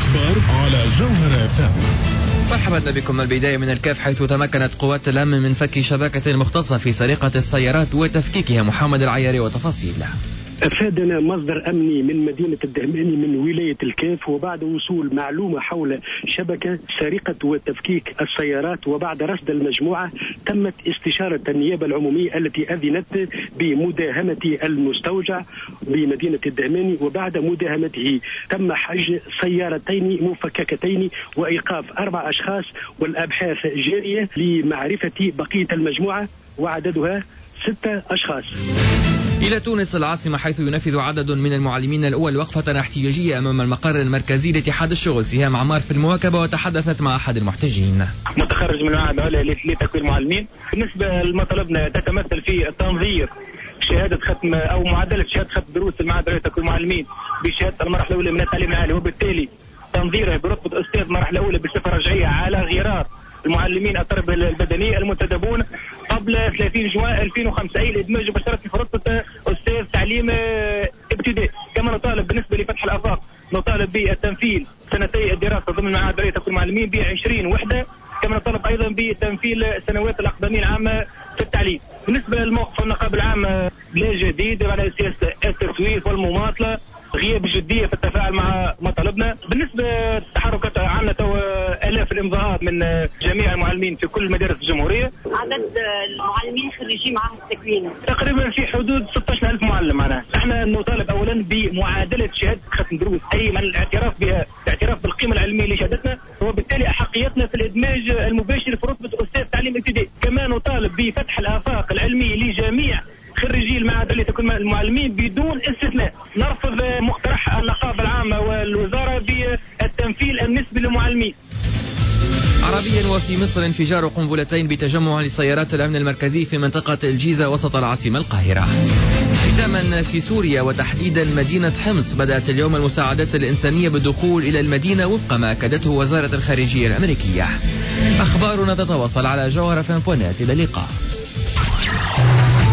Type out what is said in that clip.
الأخبار على جوهر FM. مرحبا بكم. البداية من الكاف، حيث تمكنت قوات الأمن من فك شبكة مختصة في سرقة السيارات وتفكيكها. محمد العياري وتفاصيل. أفادنا مصدر أمني من مدينة الدهماني من ولاية الكاف، وبعد وصول معلومة حول شبكة سرقة وتفكيك السيارات وبعد رصد المجموعة تمت استشارة النيابة العمومية التي أذنت بمداهمة المستوجع بمدينة الدهماني، وبعد مداهمته تم حجز سيارتين مفككتين وإيقاف 4 أشخاص، والأبحاث جارية لمعرفة بقية المجموعة وعددها 6 أشخاص. إلى تونس العاصمة، حيث ينفذ عدد من المعلمين الأول وقفة احتجاجية أمام المقر المركزي لاتحاد الشغل. سهام عمار في المواكبة وتحدثت مع أحد المحتجين. متخرج من المعهد العليا لتكوين المعلمين. بالنسبة لمطالبنا تتمثل في تنظير شهادة ختم أو معادلة شهادة ختم دروس المعهد العليا لتكوين المعلمين بشهادة المرحلة الأولى من التعليم العالي، وبالتالي تنظيره برتبة أستاذ المرحلة الأولى بصفة رجعية على غرار المعلمين التربية البدنية المنتدبون قبل 30 جوان 2005 أي الإدماج مباشرة في رتبة أستاذ تعليم ابتدائي. كما نطالب بالنسبة لفتح الآفاق، نطالب بالتنفيذ سنتي الدراسة ضمن المعهد العليا لتكوين المعلمين ب20 وحدة. كما نطالب أيضا بتنفيذ السنوات الأقدمية العامة في التعليم. بالنسبة للموقف النقابة العامة لا جديد على سياسة التسويف والمماطلة، غياب الجدية في التفاعل مع مطالبنا. بالنسبة للتحركات عندنا تو آلاف الإمضاءات من جميع المعلمين في كل مدارس الجمهورية. عدد المعلمين خريجي معهد التكوين تقريبا في حدود 16,000 معلم. معنا احنا نطالب أولا بمعادلة شهادة ختم دروس، أي من الاعتراف بها، الاعتراف بالقيمة العلمية لشهادتنا، وبالتالي أحقيتنا في الإدماج المباشر في رتبة أستاذ تعليم ابتدائي. كما نطالب بفتح الآفاق العلمية لجميع خريجي المعهد الذي تكون المعلمين بدون استثناء. نرفض مقترح النقابة العامة والوزارة بالتمثيل النسبي للمعلمين. عربيا، وفي مصر انفجار قنبلتين بتجمع لسيارات الأمن المركزي في منطقة الجيزة وسط العاصمة القاهرة. ختاما، في سوريا وتحديدا مدينة حمص، بدأت اليوم المساعدات الإنسانية بالدخول إلى المدينة وفق ما أكدته وزارة الخارجية الأمريكية. أخبارنا تتواصل على جوهر FM. إلى اللقاء.